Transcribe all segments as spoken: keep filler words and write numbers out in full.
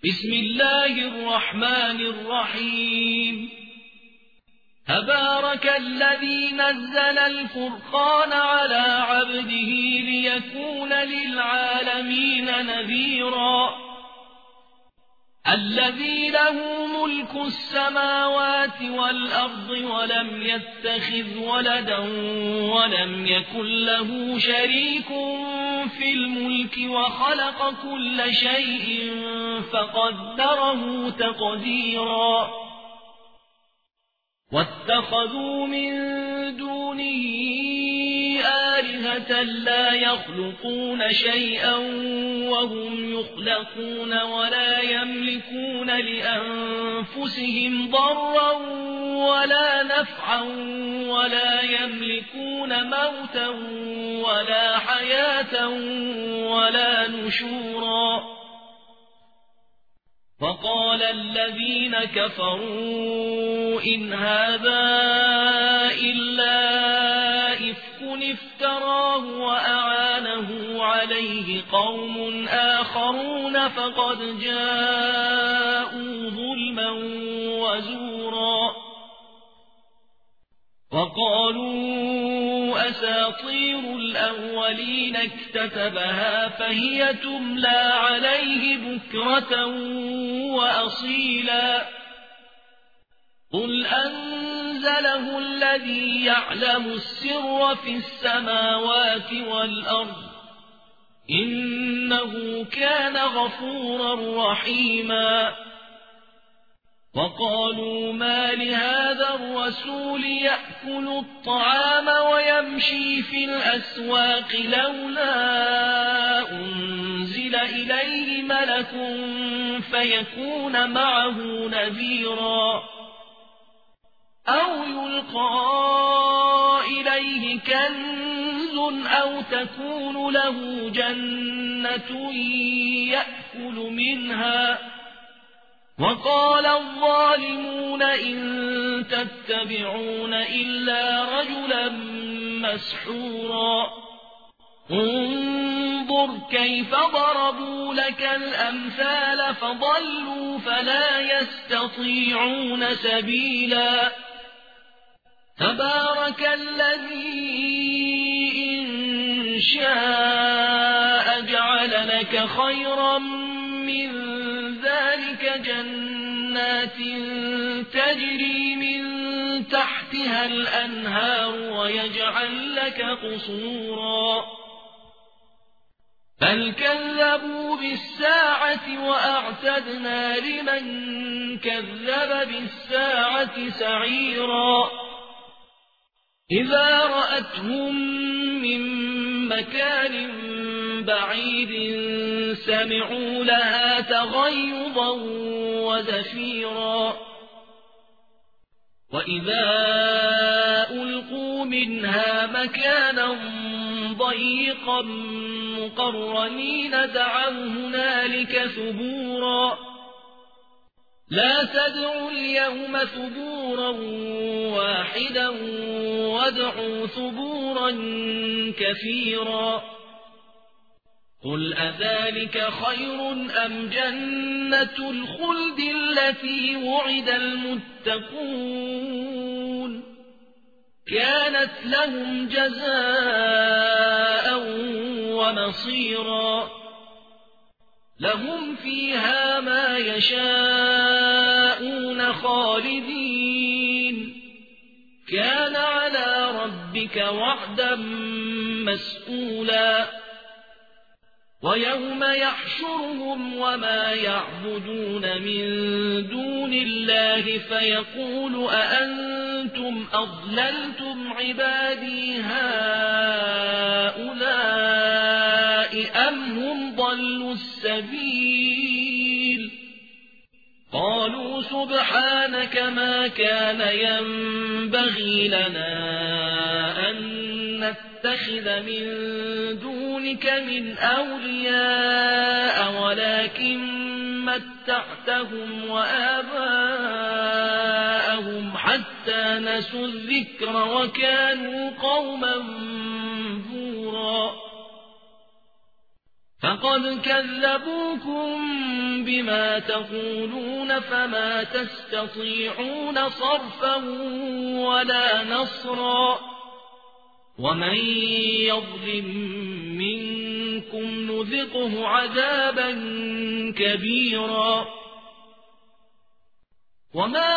بسم الله الرحمن الرحيم تبارك الذي نزل الفرقان على عبده ليكون للعالمين نذيرا الذي له ملك السماوات والأرض ولم يتخذ ولدا ولم يكن له شريك في الملك وخلق كل شيء فقدره تقديرا واتخذوا من دونه آلهة لا يخلقون شيئا وهم يخلقون ولا يملكون لأنفسهم ضرا ولا نفعا ولا يملكون موتا ولا حياة ولا نشورا وقال الذين كفروا إن هذا إلا إفك افتراه وأعانه عليه قوم آخرون فقد جاءوا ظلما وزورا وقالوا أساطير الأولين اكتتبها فهي تملى عليه بكرة وأصيلا قل أنزله الذي يعلم السر في السماوات والأرض إنه كان غفورا رحيما وقالوا ما لهذا الرسول يأكل الطعام ويمشي في الأسواق لولا أنزل إليه ملك فيكون معه نذيرا أو يلقى إليه كنز أو تكون له جنة يأكل منها وقال الظالمون إن تتبعون إلا رجلا مسحورا انظر كيف ضربوا لك الأمثال فضلوا فلا يستطيعون سبيلا تبارك الذي إن شاء جعل لك خيرا من ذلك جنات تجري من تحتها الأنهار ويجعل لك قصورا بل كذبوا بالساعة وأعتدنا لمن كذب بالساعة سعيرا إذا رأتهم من مكان بعيد سمعوا لها تغيظا وزفيرا وإذا ألقوا منها مكانا ضيقا مقرنين دعوا هنالك ثبورا لا تدعوا اليوم ثبورا واحدا وادعوا ثبورا كثيرا قل أذلك خير أم جنة الخلد التي وعد المتقون كانت لهم جزاء ومصيرا لهم فيها ما يشاءون خالدين كان على ربك وعدا مسئولا ويوم يحشرهم وما يعبدون من دون الله فيقول أأنتم أضللتم عبادي هؤلاء أم هم ضلوا السبيل قالوا سبحانك ما كان ينبغي لنا أن نتخذ من دونك من أولياء ولكن متعتهم وآباءهم حتى نسوا الذكر وكانوا قوما بورا فقد كذبوكم بما تقولون فما تستطيعون صرفا ولا نصرا ومن يظلم منكم نذقه عذابا كبيرا وما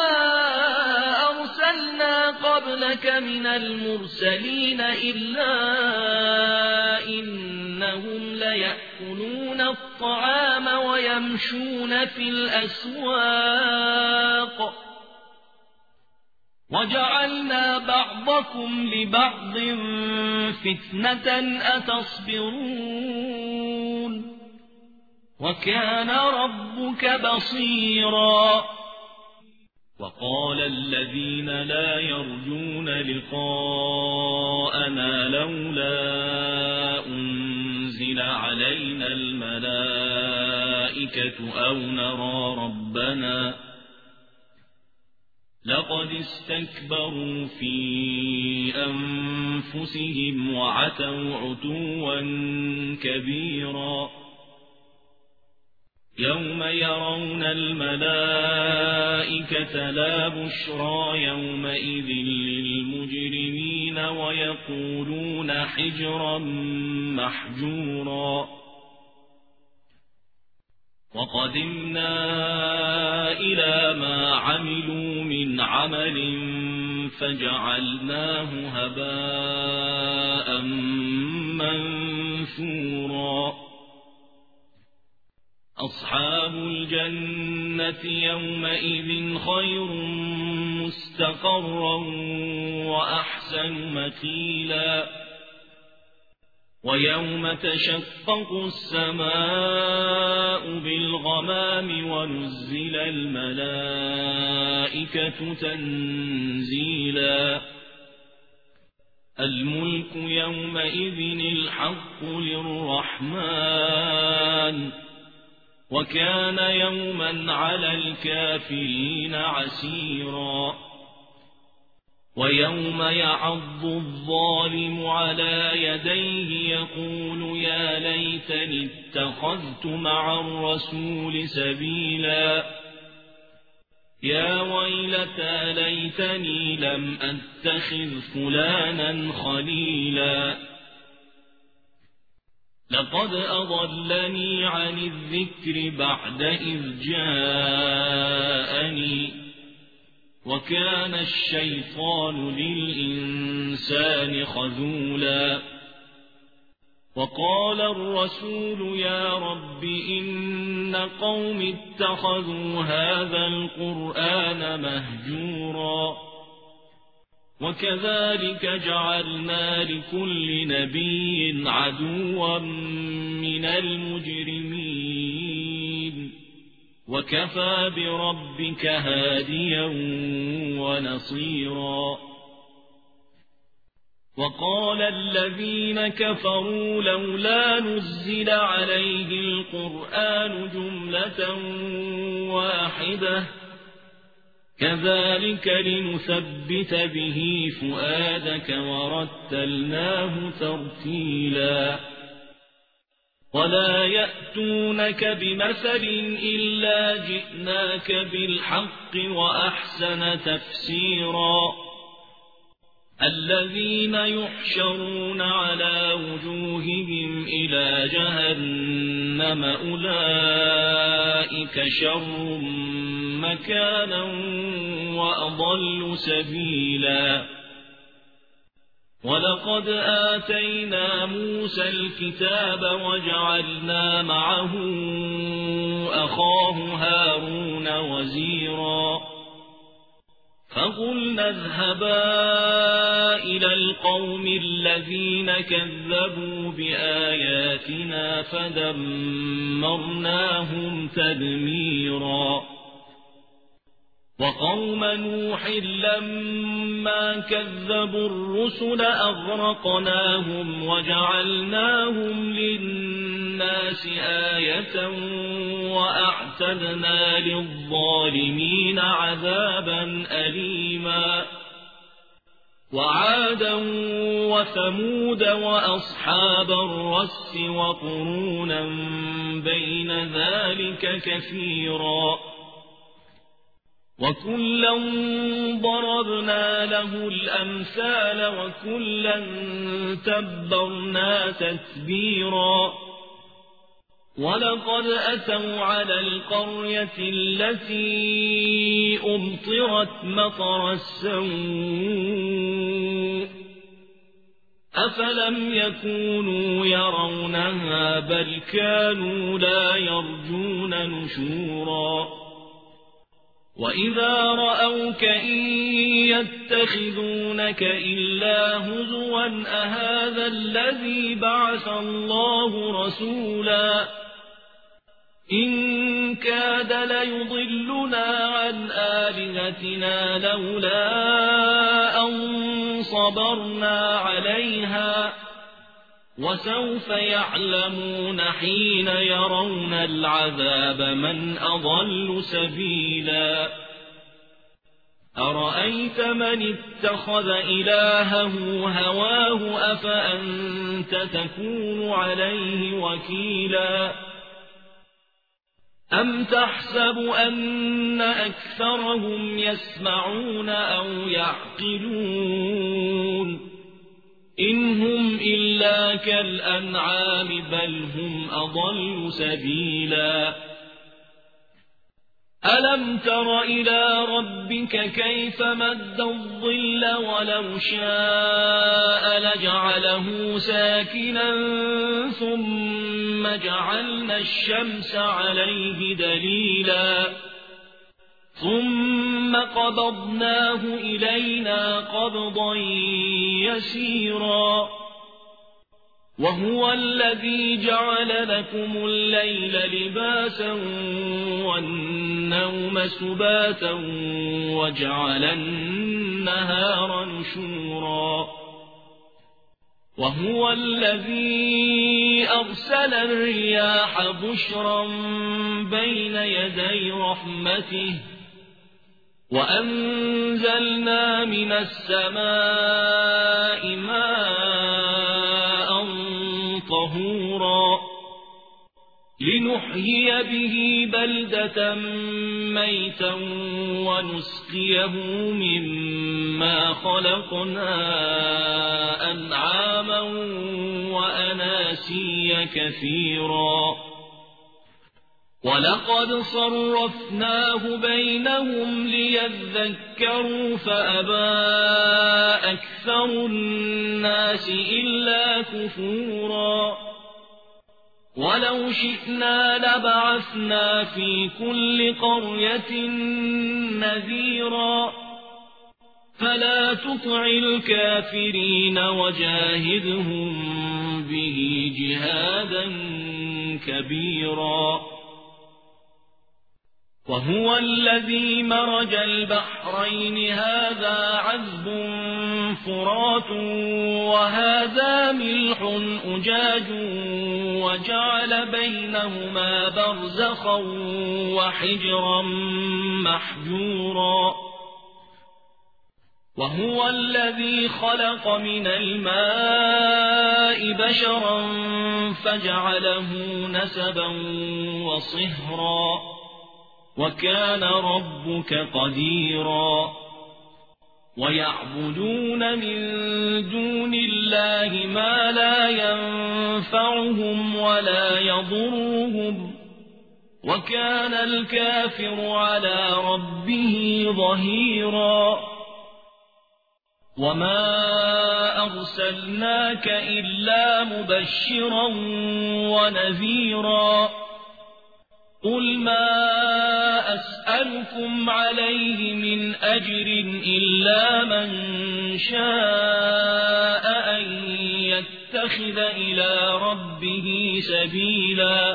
أرسلنا قبلك من المرسلين إلا إنهم ليأكلون الطعام ويمشون في الأسواق وجعلنا بعضكم لبعض فتنة أتصبرون وكان ربك بصيرا وقال الذين لا يرجون لقاءنا لولا أنزل علينا الملائكة أو نرى ربنا لقد استكبروا في أنفسهم وعتوا عتوا كبيرا يوم يرون الملائكة لا بشرى يومئذ للمجرمين ويقولون حجرا محجورا وقدمنا إلى ما عملوا من عمل فجعلناه هباء منثورا أصحاب الجنة يومئذ خير مستقرا وأحسن مقيلا ويوم تشقق السماء بالغمام ونزل الملائكة تنزيلا الملك يومئذ الحق للرحمن وكان يوما على الكافرين عسيرا ويوم يعض الظالم على يديه يقول يا ليتني اتخذت مع الرسول سبيلا يا ويلتى ليتني لم أتخذ فلانا خليلا لقد أضلني عن الذكر بعد إذ جاءني وكان الشيطان للإنسان خذولا وقال الرسول يا رب إن قوم اتخذوا هذا القرآن مهجورا وكذلك جعلنا لكل نبي عدوا من المجرمين وكفى بربك هاديا ونصيرا وقال الذين كفروا لولا نزل عليه القرآن جملة واحدة كذلك لنثبت به فؤادك ورتلناه ترتيلا ولا يأتونك بمثل إلا جئناك بالحق وأحسن تفسيرا الذين يحشرون على وجوههم إلى جهنم أولئك شر مكانا وأضل سبيلا ولقد آتينا موسى الكتاب وجعلنا معه أخاه هارون وزيرا فقلنا اذهبا إلى القوم الذين كذبوا بآياتنا فدمرناهم تدميرا وقوم نوح لما كذبوا الرسل أغرقناهم وجعلناهم للناس آية وأعتدنا للظالمين عذابا أليما وعادا وثمود وأصحاب الرس وقرونا بين ذلك كثيرا وكلا ضربنا له الأمثال وكلا تبرنا تتبيرا ولقد أتوا على القرية التي أمطرت مطر السوء أفلم يكونوا يرونها بل كانوا لا يرجون نشورا وإذا رأوك إن يتخذونك إلا هزوا أهذا الذي بعث الله رسولا إن كاد ليضلنا عن آلهتنا لولا أن صبرنا عليها وسوف يعلمون حين يرون العذاب من أضل سبيلا أرأيت من اتخذ إلهه هواه أفأنت تكون عليه وكيلا أم تحسب أن أكثرهم يسمعون أو يعقلون إن هم إلا كالأنعام بل هم أضل سبيلا ألم تر إلى ربك كيف مد الظل ولو شاء لجعله ساكنا ثم جعلنا الشمس عليه دليلا ثم قبضناه إلينا قبضا يسيرا وهو الذي جعل لكم الليل لباسا والنوم سباتا وجعل النهار نشورا وهو الذي أرسل الرياح بشرا بين يدي رحمته وأنزلنا من السماء ماء طهورا لنحيي به بلدة ميتا ونسقيه مما خلقنا أنعاما وأناسيا كثيرا ولقد صرفناه بينهم ليذكروا فأبى أكثر الناس إلا كفورا ولو شئنا لبعثنا في كل قرية نذيرا فلا تطع الكافرين وجاهدهم به جهادا كبيرا وهو الذي مرج البحرين هذا عذب فرات وهذا ملح أجاج وجعل بينهما برزخا وحجرا محجورا وهو الذي خلق من الماء بشرا فجعله نسبا وصهرا وكان ربك قديرا ويعبدون من دون الله ما لا ينفعهم ولا يضرهم وكان الكافر على ربه ظهيرا وما أرسلناك إلا مبشرا ونذيرا قل ما أسألكم عليه من أجر إلا من شاء أن يتخذ إلى ربه سبيلا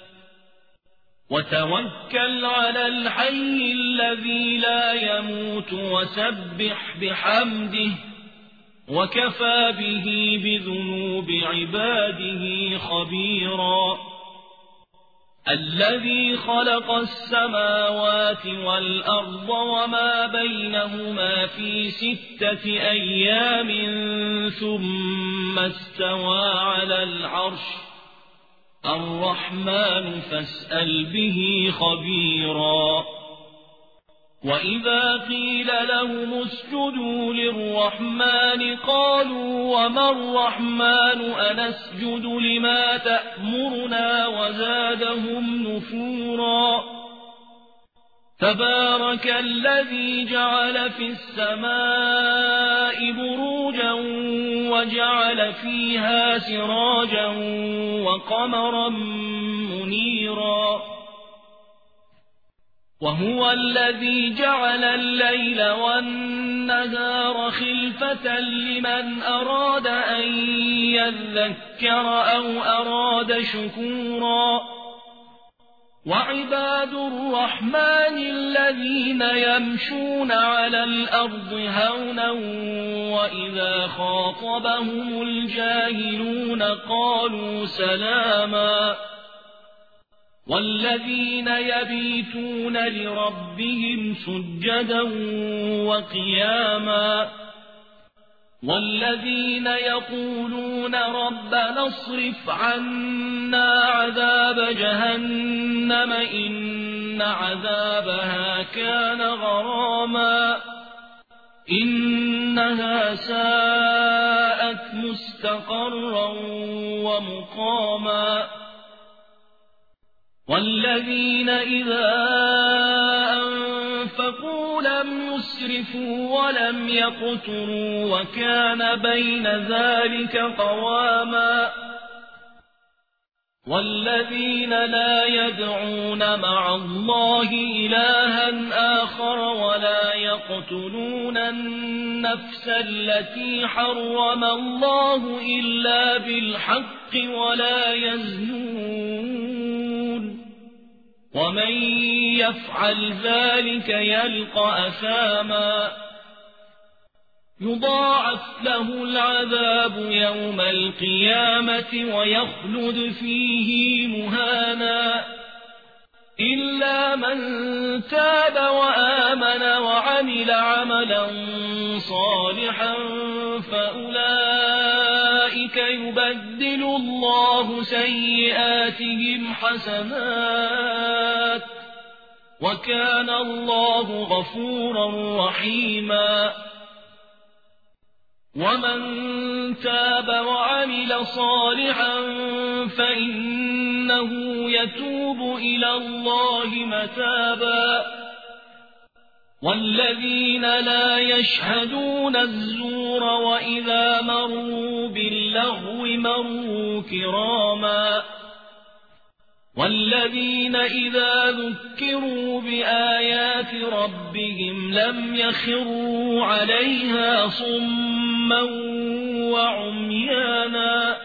وتوكل على الحي الذي لا يموت وسبح بحمده وكفى به بذنوب عباده خبيرا الذي خلق السماوات والأرض وما بينهما في ستة أيام ثم استوى على العرش الرحمن فاسأل به خبيرا وإذا قيل لهم اسجدوا للرحمن قالوا وما الرحمن أنسجد لما تأمرنا وزادهم نفورا تبارك الذي جعل في السماء بروجا وجعل فيها سراجا وقمرا منيرا وهو الذي جعل الليل والنهار خلفة لمن أراد أن يذكر أو أراد شكورا وعباد الرحمن الذين يمشون على الأرض هونا وإذا خاطبهم الجاهلون قالوا سلاما والذين يبيتون لربهم سجدا وقياما والذين يقولون ربنا اصرف عنا عذاب جهنم إن عذابها كان غراما إنها ساءت مستقرا ومقاما والذين إذا أنفقوا لم يسرفوا ولم يقتروا وكان بين ذلك قواما والذين لا يدعون مع الله إلها آخر ولا يقتلون النفس التي حرم الله إلا بالحق ولا يزنون ومن يفعل ذلك يلقى أثاما يضاعف له العذاب يوم القيامة ويخلد فيه مهانا إلا من تاب وآمن وعمل عملا صالحا فأولئك يبدل الله سيئاتهم حسنات وكان الله غفورا رحيما ومن تاب وعمل صالحا فإنه يتوب إلى الله متابا والذين لا يشهدون الزور وإذا مروا باللغو مروا كراما والذين إذا ذكروا بآيات ربهم لم يخروا عليها صما وعميانا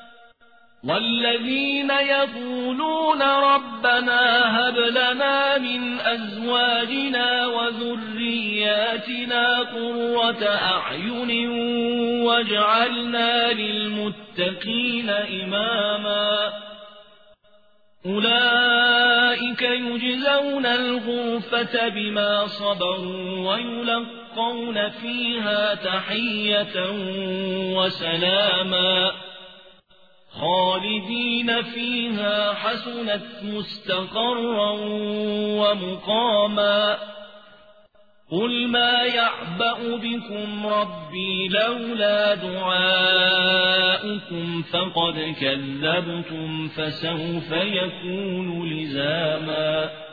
والذين يقولون ربنا هب لنا من أزواجنا وذرياتنا قرة أعين واجعلنا للمتقين إماما أولئك يجزون الغرفة بما صبروا ويلقون فيها تحية وسلاما خالدين فيها حسنت مستقرا ومقاما قل ما يعبأ بكم ربي لولا دعاؤكم فقد كذبتم فسوف يكون لزاما